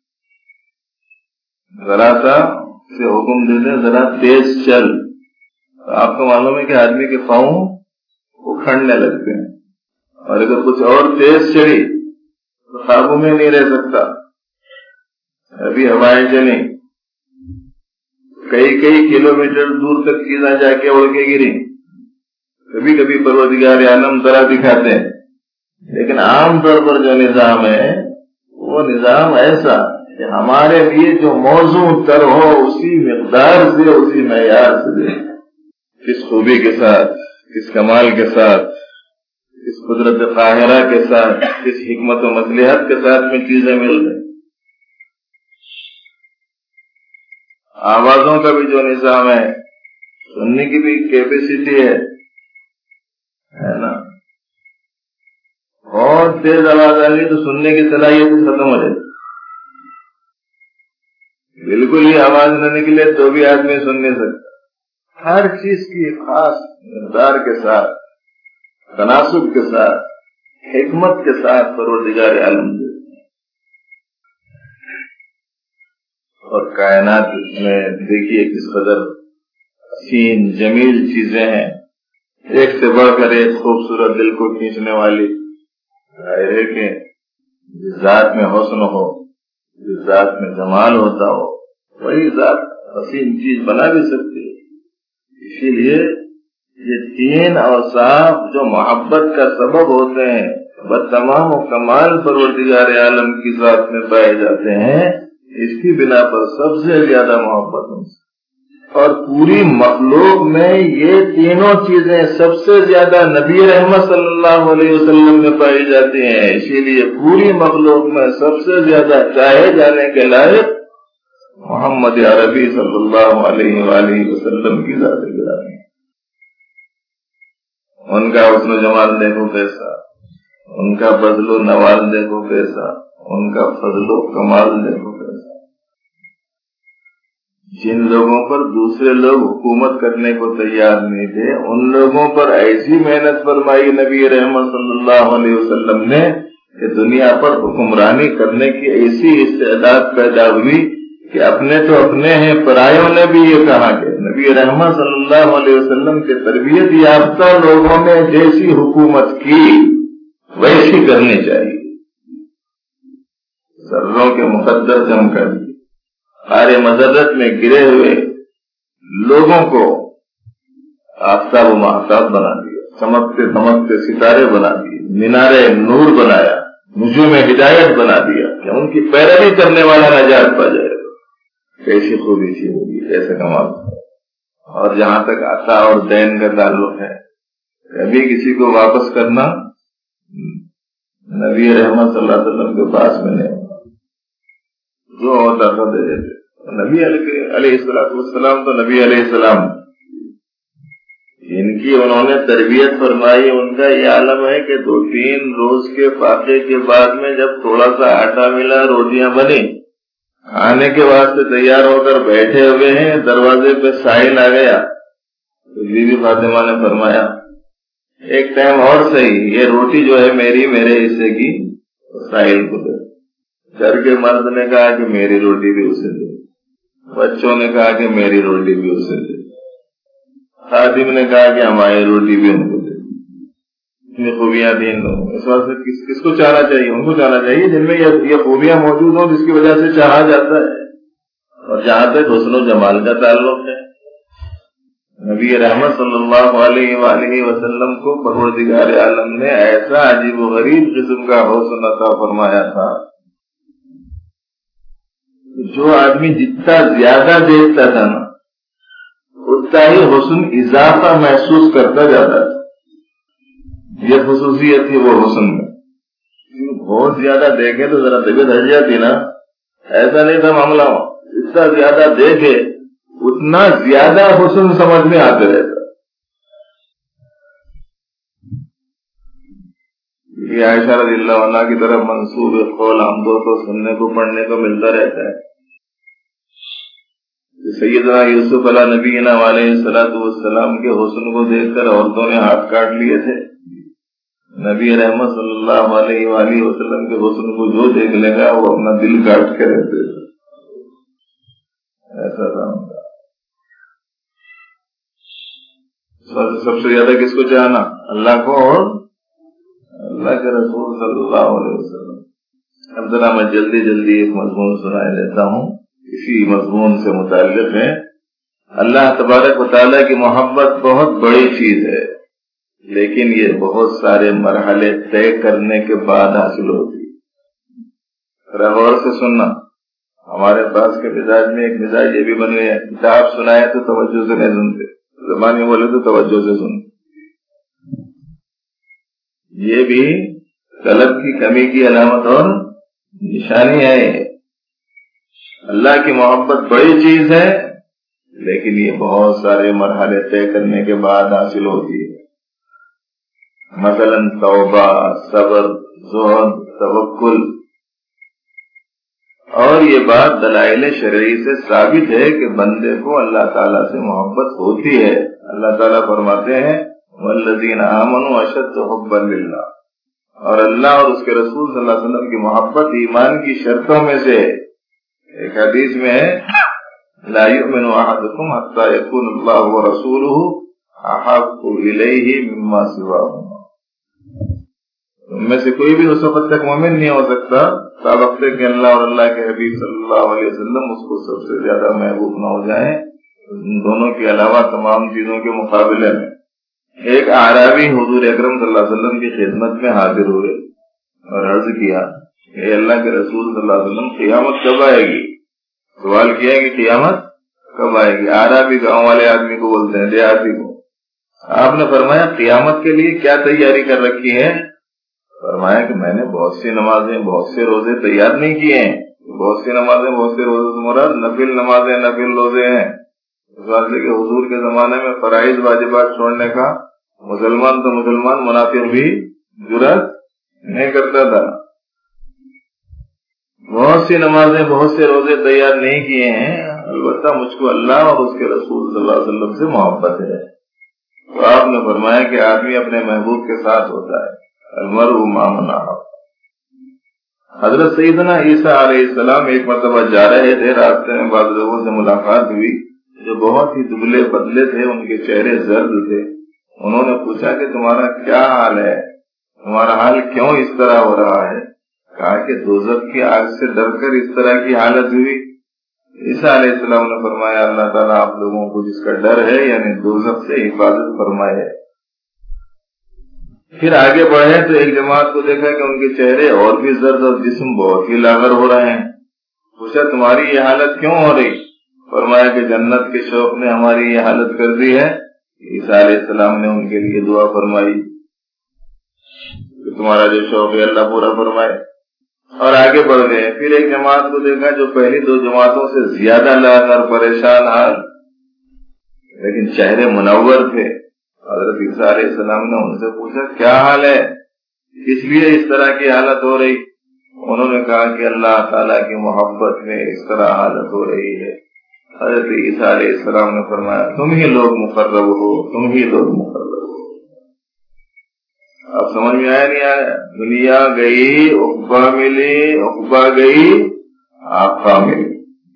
ذرا سا سے حکم دیتے ذرا تیز چل. آپ کو معلوم ہے کہ آدمی کے پاؤں اکھڑنے لگتے ہیں، اور اگر کچھ اور تیز چلی تو قابو میں نہیں رہ سکتا. ابھی ہوائیں چلیں، کئی کئی کلومیٹر دور تک چیزیں جا کے اڑ کے گری. کبھی کبھی پروردگار عالم ذرا دکھاتے ہیں لیکن عام طور پر جو نظام ہے وہ نظام ایسا کہ ہمارے لیے جو موضوع تر ہو اسی مقدار سے اسی معیار سے دے، کس خوبی کے ساتھ، کس کمال کے ساتھ، کس قدرت قاہرہ کے ساتھ، کس حکمت و مصلحت کے ساتھ میں چیزیں مل رہی۔ آوازوں کا بھی جو نظام ہے، سننے کی بھی کیپیسٹی ہے ہے نا، بہت تیز آواز آ گئی تو سننے کی صلاحیت ختم ہو جائے، بالکل ہی آواز نہ نکلے تو بھی آدمی سن نہیں سکتا۔ ہر چیز کی خاص مقدار کے ساتھ، تناسب کے ساتھ، حکمت کے ساتھ پروردگار عالم دے، اور کائنات میں دیکھیے کس قدر حسین جمیل چیزیں ہیں، ایک سے بڑھ کر ایک خوبصورت، دل کو کھینچنے والی۔ ظاہر ہے کہ جس ذات میں حسن ہو، جس ذات میں جمال ہوتا ہو، وہی ذات حسین چیز بنا بھی سکتی ہے۔ اسی لیے یہ تین اوصاف جو محبت کا سبب ہوتے ہیں بس تمام و کمال پروردگار عالم کی ذات میں پائے جاتے ہیں، اس کی بنا پر سب سے زیادہ محبت ان سے، اور پوری مخلوق میں یہ تینوں چیزیں سب سے زیادہ نبی رحمت صلی اللہ علیہ وسلم میں پائی جاتی ہیں۔ اسی لیے پوری مخلوق میں سب سے زیادہ چاہے جانے کے لائق محمد عربی صلی اللہ علیہ وآلہ وسلم کی ذات گرامی۔ ان کا حسن و جمال دیکھو کیسا، ان کا فضل و نوال دیکھو کیسا، ان کا فضل و کمال دیکھو کیسا۔ جن لوگوں پر دوسرے لوگ حکومت کرنے کو تیار نہیں تھے، ان لوگوں پر ایسی محنت فرمائی نبی رحمت صلی اللہ علیہ وسلم نے کہ دنیا پر حکمرانی کرنے کی ایسی استعداد پیدا ہوئی کہ اپنے تو اپنے ہیں، پرایوں نے بھی یہ کہا کہ نبی رحمت صلی اللہ علیہ وسلم کے تربیت یافتہ لوگوں نے جیسی حکومت کی ویسی کرنی چاہیے۔ ذروں کے مقدر جم کر سارے مذرت میں گرے ہوئے لوگوں کو آفتاب و مہتاب بنا دیا، چمکتے دمکتے ستارے بنا دیے، مینارے نور بنایا، نجوم ہدایت بنا دیا کہ ان کی پیروی کرنے والا نجات پا جائے۔ کیسی خوبی تھی ہوگی، کیسے کمال۔ اور جہاں تک عطا اور دین کا تعلق ہے، کبھی کسی کو واپس کرنا نبی رحمت صلی اللہ علیہ وسلم کے پاس میں نہیں، جو ہوتا تھا دے دیتے۔ نبی علیہ السلام تو نبی علیہ السلام، جن کی انہوں نے تربیت فرمائی، ان کا یہ عالم ہے کہ دو تین روز کے فاقے کے بعد میں جب تھوڑا سا آٹا ملا، روٹیاں بنی، کھانے کے واسطے تیار ہو کر بیٹھے ہوئے ہیں، دروازے پہ ساحل آ گیا تو بی بی فاطمہ نے فرمایا ایک ٹائم اور صحیح، یہ روٹی جو ہے میری، میرے حصے کی ساحل کو دے۔ گھر کے مرد نے کہا کہ میری روٹی بھی اسے دے، بچوں نے کہا کہ میری روٹی بھی اسے دے، خادم نے کہا کہ ہماری روٹی بھی ان کو دے۔ اتنی خوبیاں تھیں ان لوگوں میں، اس واسطے کس, کس کو چاہنا چاہیے؟ ان کو چاہنا چاہیے جن میں یہ خوبیاں موجود ہوں جس کی وجہ سے چاہا جاتا ہے۔ اور جہاں تک حسن و جمال کا تعلق ہے، نبی رحمت صلی اللہ علیہ وآلہ وسلم کو پروردگار عالم نے ایسا عجیب و غریب قسم کا حسن عطا فرمایا تھا، جو آدمی جتنا زیادہ دیکھتا تھا نا اتنا ہی حسن اضافہ محسوس کرتا جاتا تھا۔ یہ خصوصیت تھی وہ حسن میں، بہت زیادہ دیکھے تو ذرا طبیعت ہٹ جاتی نا، ایسا نہیں تھا معاملہ، جتنا زیادہ دیکھے اتنا زیادہ حسن سمجھ میں آتے رہتا۔ یہ عائشہ رضی اللہ عنہ کی طرف منسوب قول ہم دو تو سننے کو پڑھنے کو ملتا رہتا ہے۔ سیدنا یوسف علیہ نبینا علیہ الصلوۃ والسلام کے حسن کو دیکھ کر عورتوں نے ہاتھ کاٹ لیے تھے، نبی رحمت صلی اللہ علیہ وآلہ وسلم کے حسن کو جو دیکھ لے گا وہ اپنا دل کاٹ کے رہتے تھے، ایسا تھا ان کا۔ سب سے زیادہ کس کو چاہنا؟ اللہ کو اور اللہ کے رسول صلی اللہ علیہ وسلم۔ اب ذرا میں جلدی جلدی ایک مضمون سنائے دیتا ہوں، اسی مضمون سے متعلق ہے۔ اللہ تبارک و تعالیٰ کی محبت بہت بڑی چیز ہے، لیکن یہ بہت سارے مرحلے طے کرنے کے بعد حاصل ہوتی ہے۔ غور سے سننا، ہمارے پاس کے مزاج میں ایک مزاج یہ بھی بنے ہے، کتاب سنائے تو توجہ سے نہیں سنتے، زبان میں بولے تو توجہ سے سنتے۔ یہ بھی طلب کی کمی کی علامت اور نشانی ہے۔ اللہ کی محبت بڑی چیز ہے، لیکن یہ بہت سارے مرحلے طے کرنے کے بعد حاصل ہوتی ہے۔ مثلا توبہ، صبر، زہد، توکل، اور یہ بات دلائل شرعی سے ثابت ہے کہ بندے کو اللہ تعالیٰ سے محبت ہوتی ہے۔ اللہ تعالیٰ فرماتے ہیں والذین آمنوا اشد حبا للہ، اور اللہ اور اس کے رسول صلی اللہ علیہ وسلم کی محبت ایمان کی شرطوں میں سے۔ ایک حدیث میں ہے لا یؤمن احدکم حتی یکون اللہ ورسولہ احب الیہ مما سواہما، تم میں سے کوئی بھی اس وقت تک مومن نہیں ہو سکتا تا وقت کہ اللہ اور اللہ کے حبیب صلی اللہ علیہ وسلم اس کو سب سے زیادہ محبوب نہ ہو جائیں ان دونوں کے علاوہ تمام چیزوں کے مقابلے میں۔ ایک اعرابی حضور اکرم صلی اللہ علیہ وسلم کی خدمت میں حاضر ہوئے اور عرض کیا کہ اللہ کے رسول صلی اللہ علیہ وسلم قیامت کب آئے گی؟ سوال کیا کہ قیامت کب آئے گی؟ اعرابی گاؤں والے آدمی کو بولتے ہیں، دیہاتی کو۔ آپ نے فرمایا قیامت کے لیے کیا تیاری کر رکھی ہے؟ فرمایا کہ میں نے بہت سی نمازیں، بہت سے روزے تیار نہیں کیے ہیں۔ بہت سی نمازیں، بہت سے روزے مراد نفل نمازیں، نفل روزے ہیں۔ اس بات سے کہ حضور کے زمانے میں فرائض واجبات چھوڑنے کا مسلمان تو مسلمان منافق بھی جرأت نہیں کرتا تھا۔ بہت سی نمازیں، بہت سے روزے تیار نہیں کیے ہیں، البتہ مجھ کو اللہ اور اس کے رسول صلی اللہ علیہ وسلم سے محبت ہے۔ تو آپ نے فرمایا کہ آدمی اپنے محبوب کے ساتھ ہوتا ہے، المرء مع من احب۔ حضرت سیدنا عیسیٰ علیہ السلام ایک مرتبہ جا رہے تھے، راستے میں بعض لوگوں سے ملاقات ہوئی جو بہت ہی دبلے پتلے تھے، ان کے چہرے زرد تھے۔ انہوں نے پوچھا کہ تمہارا کیا حال ہے، تمہارا حال کیوں اس طرح ہو رہا ہے؟ کہا کہ دوزخ کی آگ سے ڈر کر اس طرح کی حالت ہوئی۔ عیسیٰ علیہ السلام نے فرمایا اللہ تعالیٰ آپ لوگوں کو جس کا ڈر ہے یعنی دوزخ سے حفاظت فرمائے۔ پھر آگے بڑھے تو ایک جماعت کو دیکھا کہ ان کے چہرے اور بھی زرد اور جسم بہت ہی لاغر ہو رہے ہیں۔ پوچھا تمہاری یہ حالت کیوں ہو رہی؟ فرمایا کہ جنت کے شوق نے ہماری یہ حالت کر دی ہے۔ عیسیٰ علیہ السلام نے ان کے لیے دعا فرمائی کہ تمہارا جو شوق ہے اللہ پورا فرمائے، اور آگے بڑھ گئے۔ پھر ایک جماعت کو دیکھا جو پہلی دو جماعتوں سے زیادہ لاغر، پریشان حال، لیکن چہرے منور تھے۔ حضرت عیسیٰ علیہ السلام نے ان سے پوچھا کیا حال ہے، کس لیے اس طرح کی حالت ہو رہی؟ انہوں نے کہا کہ اللہ تعالیٰ کی محبت میں اس طرح حالت ہو رہی ہے۔ حضرت عیسیٰ علیہ السلام نے فرمایا تم ہی لوگ مقرب ہو، تم ہی لوگ مقرب ہو۔ اب سمجھ میں آیا نہیں آیا؟ دنیا گئی، عقبہ ملی، عقبہ گئی، آقا ملی۔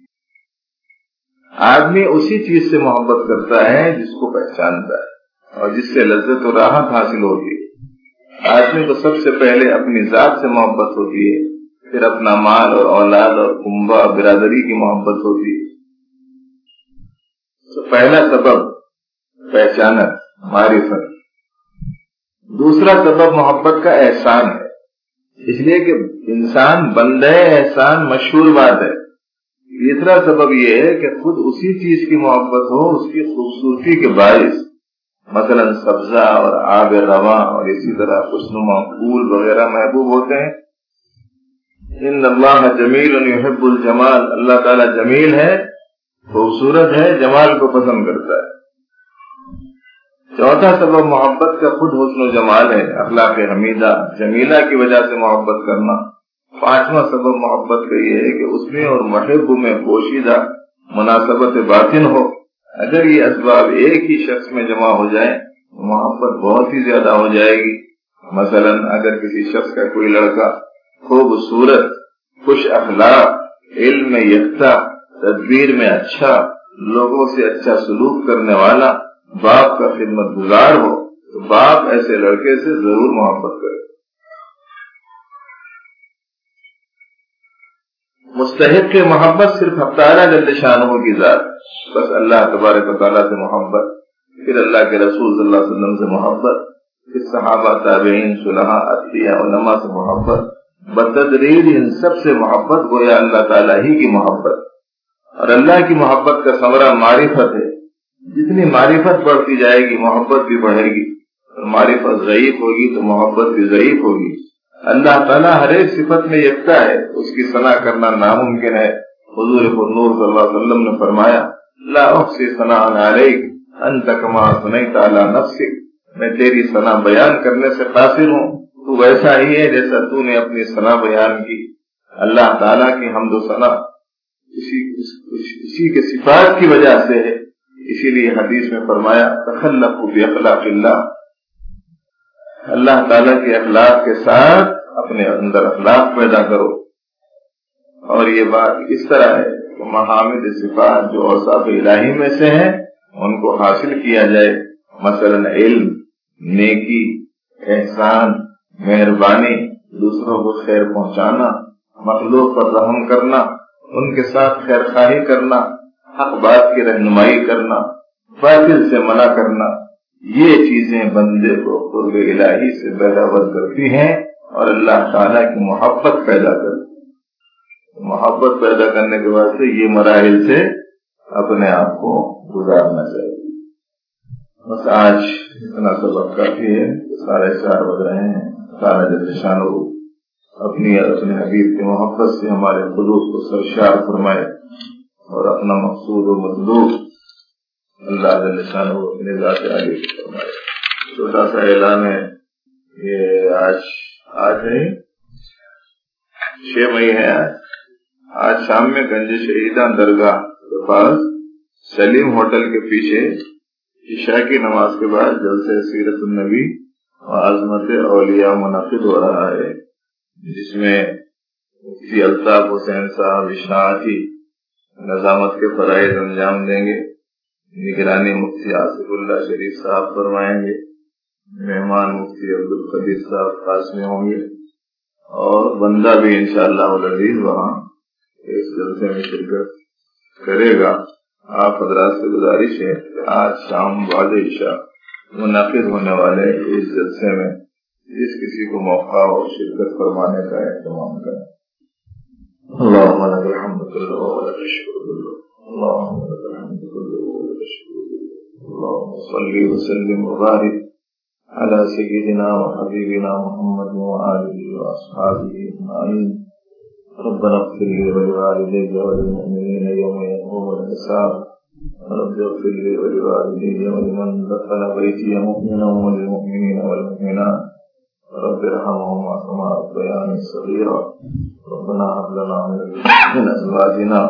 آدمی اسی چیز سے محبت کرتا ہے جس کو پہچانتا ہے اور جس سے لذت و راحت حاصل ہوتی ہے۔ آدمی کو سب سے پہلے اپنی ذات سے محبت ہوتی ہے، پھر اپنا مال اور اولاد اور کنبہ برادری کی محبت ہوتی ہے۔ تو پہلا سبب پہچانت، معرفت۔ دوسرا سبب محبت کا احسان ہے، اس لیے کہ انسان بندہ احسان مشہور بات ہے۔ تیسرا سبب یہ ہے کہ خود اسی چیز کی محبت ہو اس کی خوبصورتی کے باعث، مثلا سبزہ اور آب رواں اور اسی طرح خوشنما پھول وغیرہ محبوب ہوتے ہیں۔ ان اللہ جمیل یحب الجمال، اللہ تعالیٰ جمیل ہے، خوبصورت ہے، جمال کو پسند کرتا ہے۔ چوتھا سبب محبت کا خود حسن و جمال ہے، اخلاق حمیدہ جمیلہ کی وجہ سے محبت کرنا۔ پانچواں سبب محبت کا یہ ہے کہ اس میں اور محب میں پوشیدہ مناسبت باطن ہو۔ اگر یہ اسباب ایک ہی شخص میں جمع ہو جائیں تو محبت بہت ہی زیادہ ہو جائے گی۔ مثلا اگر کسی شخص کا کوئی لڑکا خوبصورت، خوش اخلاق، علم میں یکتا، تدبیر میں اچھا، لوگوں سے اچھا سلوک کرنے والا، باپ کا خدمت گزار ہو تو باپ ایسے لڑکے سے ضرور محبت کرے۔ مستحق کے محبت صرف حق تعالیٰ جل شانہ کی ذات، بس اللہ تبارک و تعالیٰ سے محبت، پھر اللہ کے رسول صلی اللہ علیہ وسلم سے محبت، پھر صحابہ تابعین صلحاء اتقیاء علماء سے محبت، بتدریج ان سب سے محبت گویا اللہ تعالیٰ ہی کی محبت، اور اللہ کی محبت کا ثمرہ معرفت ہے۔ جتنی معرفت بڑھتی جائے گی محبت بھی بڑھے گی، اور معرفت ضعیف ہوگی تو محبت بھی ضعیف ہوگی۔ اللہ تعالیٰ ہر ایک صفت میں یکتا ہے، اس کی ثنا کرنا ناممکن ہے۔ حضور نور صلی اللہ علیہ وسلم نے فرمایا لا احصی ثناء علیک انت کما اثنیت علی نفسک، میں تیری ثنا بیان کرنے سے قاصر ہوں، تو ویسا ہی ہے جیسا تو نے اپنی ثنا بیان کی۔ اللہ تعالیٰ کی حمد و ثنا اسی, اسی کے صفات کی وجہ سے ہے، اسی لیے حدیث میں فرمایا تخلقوا باخلاق اللہ، اللہ تعالیٰ کے اخلاق کے ساتھ اپنے اندر اخلاق پیدا کرو۔ اور یہ بات اس طرح ہے کہ محامد صفات جو اوصاف الہی میں سے ہیں ان کو حاصل کیا جائے، مثلا علم، نیکی، احسان، مہربانی، دوسروں کو خیر پہنچانا، مخلوق پر رحم کرنا، ان کے ساتھ خیر خواہی کرنا، حق بات کی رہنمائی کرنا، باطل سے منع کرنا، یہ چیزیں بندے کو قرب الہی سے بہراور کرتی ہیں اور اللہ تعالیٰ کی محبت پیدا کرتی ہیں۔ محبت پیدا کرنے کے بعد سے یہ مراحل سے اپنے آپ کو گزارنا چاہیے۔ بس آج اتنا سبق کافی ہے، ساڑھے چار بج رہے ہیں۔ تعالیٰ جل شانہ اپنی اپنے حبیب کی محبت سے ہمارے خلوص کو سرشار فرمائے اور اپنا مقصود و مطلوب اللہ جل شانہ اپنے ذات عالی فرمائے۔ چھوٹا سا اعلان ہے، یہ آج آج ہے چھ مئی ہے، آج آج شام میں گنج شہیدہ درگاہ کے پاس سلیم ہوٹل کے پیچھے عشاء کی نماز کے بعد جلسہ سیرت النبی و عظمت اولیاء منعقد ہو رہا ہے، جس میں مفتی الطاف حسین صاحب اشاعتی نظامت کے فرائض انجام دیں گے، نگرانی مفتی آصف اللہ شریف صاحب فرمائیں گے، مہمان مفتی عبدالقدیر صاحب قاسمی ہوں گے، اور بندہ بھی انشاءاللہ العزیز وہاں اس جلسے میں شرکت کرے گا۔ آپ حضرات سے گزارش ہے کہ آج شام بعد عشاء منعقد ہونے والے اس جلسے میں جس کسی کو موقع اور شرکت فرمانے کا اہتمام کریں۔ اللہم لک الحمد کلہ و لک الشکر کلہ، اللہم لک الحمد کلہ و لک الشکر کلہ، اللہم صلی وسلم وبارک علی سیدنا و حبیبنا محمد و آلہ و اصحابہ اجمعین۔ ربنا اغفر لي ولوالدي وللمؤمنين يوم يقوم الحساب، رب اغفر لي ولوالدي ولمن دخل بيتي مؤمنا وللمؤمنين والمؤمنات، رب ارحمهما كما ربياني صغيرا، ربنا هب لنا من ازواجنا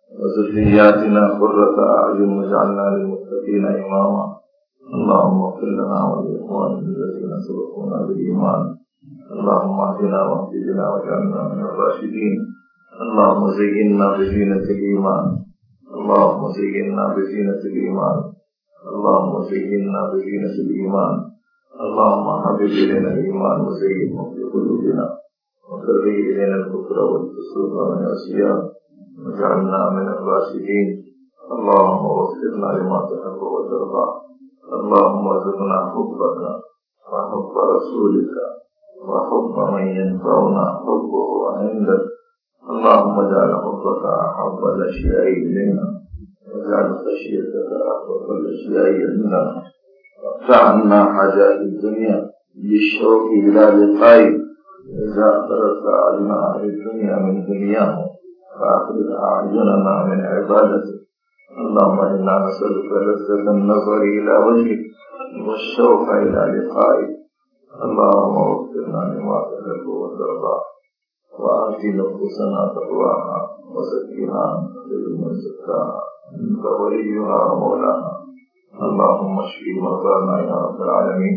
وذرياتنا قرة اعين واجعلنا للمتقين اماما، اللهم اغفر لنا ولاخواننا الذين سبقونا بالايمان، اللهم اهدنا واهد بنا واجعلنا من الراشدين، اللهم زينا بزينة الإيمان، اللهم زينا بزينة الإيمان، اللهم زينا بزينة الإيمان، اللهم حبب إلينا الإيمان وزينه في قلوبنا وكره إلينا الكفر والفسوق والعصيان واجعلنا من الراشدين، اللهم وفقنا لما تحب وترضى، اللهم ارزقنا حبك وحب رسولك وحب من ينفعنا حبه عندك، اللهم اجعل حبك احب الاشياء الينا واجعل خشيتك احب الاشياء عندنا، واقطع عنا حاجات الدنيا بالشوق الى لقائك، اذا اخرت عنا عن الدنيا من دنياه فاخرج اعيننا من عبادتك، اللهم انا نسالك لذة النظر الى وجهك والشوق الى لقائك، اللهم اغفرنا لما تحب وترضى، وآت نفوسنا تقواها وزكها خير من زكاها أنت وليها ومولاها، اللهم اشف مرضانا يا رب العالمين،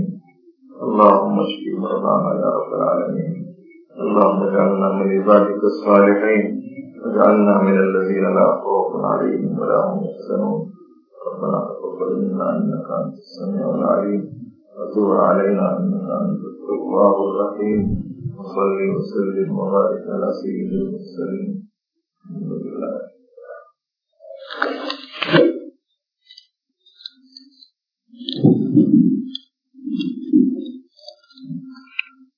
اللهم اشف مرضانا يا رب العالمين، اللهم اجعلنا من عبادك الصالحين، واجعلنا من الذين لا خوف عليهم ولا هم يحزنون، ربنا تقبل منا إنك أنت السميع العليم، وتب علينا إنك أنت التواب الرحيم، وصلي وسلم وبارك على سيد المرسلين، الحمد لله.